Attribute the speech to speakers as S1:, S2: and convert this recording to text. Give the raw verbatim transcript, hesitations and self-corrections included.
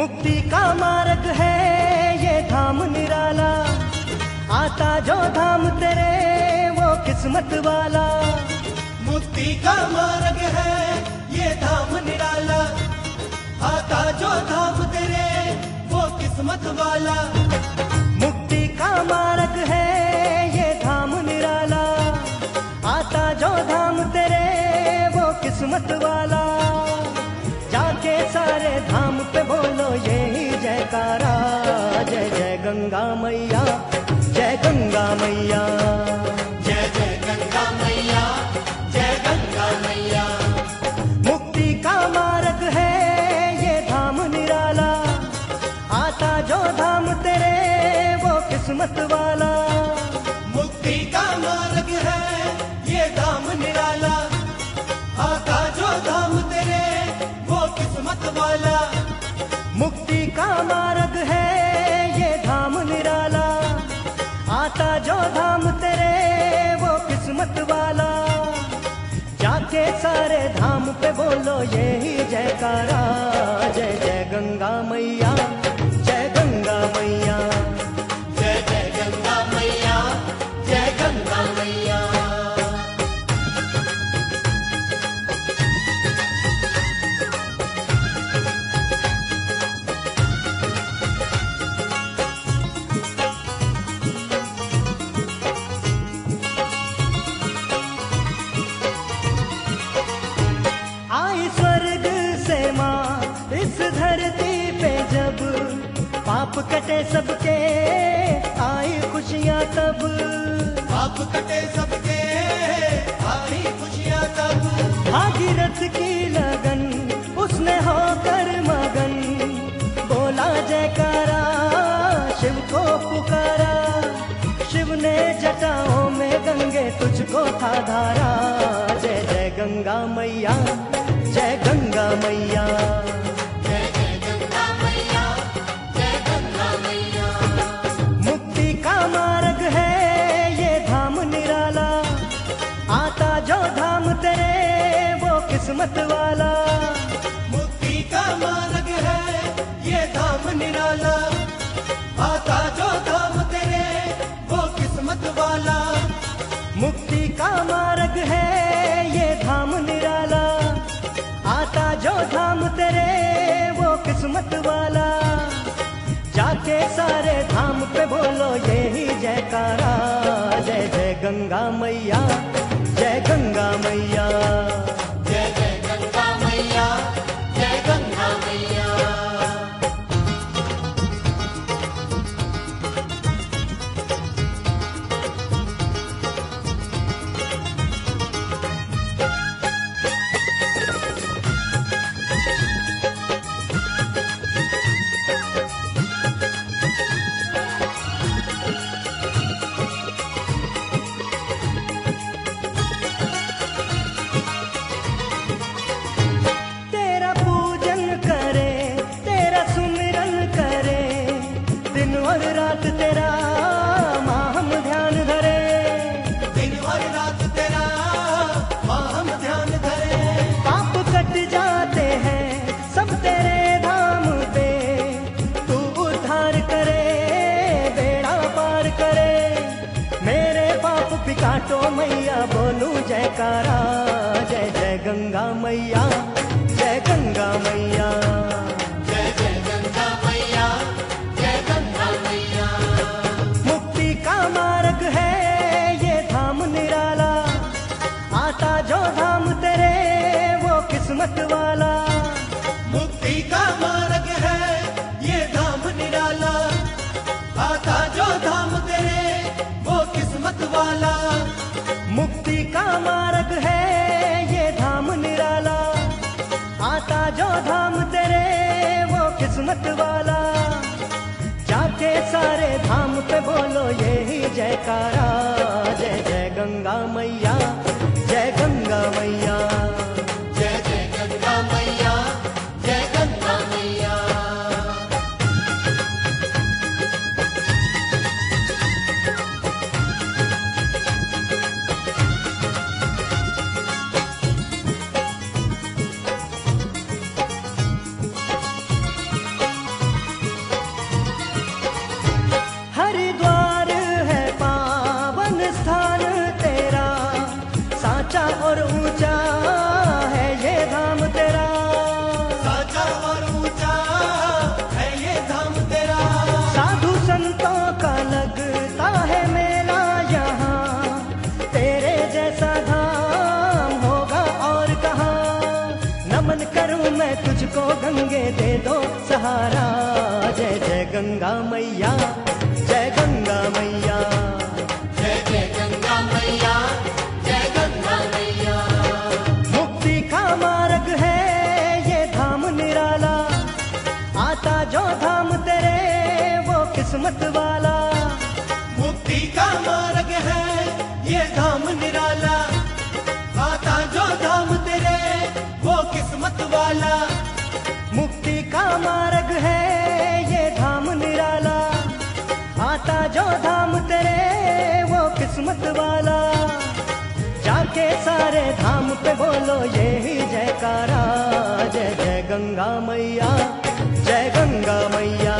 S1: मुक्ति का मार्ग है ये धाम निराला, आता जो धाम तेरे वो किस्मत वाला।
S2: मुक्ति का मार्ग है ये धाम निराला, आता जो धाम तेरे वो किस्मत वाला।
S1: मुक्ति का मार्ग है ये धाम निराला, आता जो धाम तेरे वो किस्मत वाला। जाके सारे धाम पे बोलो यही जयकारा, जय जय गंगा मैया, जय गंगा मैया,
S2: जय जय गंगा मैया, जय गंगा मैया।
S1: मुक्ति का मार्ग है ये धाम निराला, आता जो धाम तेरे वो किस्मत वाला।
S2: मुक्ति का मार्ग है ये धाम निराला, आता जो धाम तेरे वो किस्मत वाला।
S1: मुक्ति का मार्ग है ये धाम निराला, आता जो धाम तेरे वो किस्मत वाला। जाके सारे धाम पे बोलो यही जयकारा, जय जय गंगा मैया, जय गंगा मैया,
S2: जय जय गंगा मैया, जय गंगा मैया।
S1: आई स्वर्ग से माँ इस धरती पे जब, पाप कटे सबके आई खुशियाँ तब।
S2: पाप कटे सबके आई खुशियाँ तब।
S1: भागीरथ की लगन उसने होकर मगन, बोला जयकारा शिव को पुकारा। शिव ने जटाओं में गंगे तुझको था धारा, जय जय गंगा मैया, जय गंगा मैया,
S2: जय जय गंगा मैया, जय गंगा मैया।
S1: मुक्ति का मार्ग है ये धाम निराला, आता जो धाम तेरे वो किस्मत वाला।
S2: मुक्ति का मार्ग है ये धाम निराला, आता जो धाम तेरे वो किस्मत वाला।
S1: मुक्ति का मार्ग है ये धाम निराला, आता जो धाम तेरे वो किस्मत वाला। जाके सारे धाम पे बोलो यही जयकारा, जय जय गंगा मैया, जय गंगा मैया,
S2: जय जय गंगा मैया, जय गंगा मैया।
S1: तेरा पूजन करे, तेरा सुमिरन करे, दिन और रात तेरा माँ हम ध्यान धरे।
S2: दिन और रात तेरा माँ हम ध्यान धरे।
S1: पाप कट जाते हैं सब तेरे धाम पे, तू उद्धार करे बेड़ा पार करे। मेरे पाप भी काटो मैया, बोलूं जयकारा, जय जय गंगा मैया, जय गंगा मैया,
S2: जय जय गंगा मैया, जय गंगा मैया।
S1: मुक्ति का मार्ग है ये धाम निराला, आता जो धाम तेरे वो किस्मत वाला।
S2: मुक्ति का मार्ग है ये धाम निराला, आता जो धाम तेरे वो किस्मत वाला।
S1: मुक्ति का मार्ग है ये धाम निराला, आता जो धाम तेरे वो किस्मत वाला। जाके सारे धाम पे बोलो यही जयकारा, जय जय गंगा मैया, जय गंगा मैया,
S2: जय जय गंगा मैया, जय गंगा मैया।
S1: जय जय गंगा मैया, जय गंगा मैया,
S2: जय जय गंगा मैया, जय गंगा मैया।
S1: मुक्ति का मार्ग है ये धाम निराला, आता जो धाम तेरे वो किस्मत वाला।
S2: मुक्ति का मार्ग है ये धाम निराला, आता जो धाम तेरे वो किस्मत वाला।
S1: मुक्ति का मार्ग है ये धाम निराला, आता जो धाम तेरे वो किस्मत वाला। जाके सारे धाम पे बोलो ये ही जयकारा, जय जय गंगा मैया, जय गंगा मैया।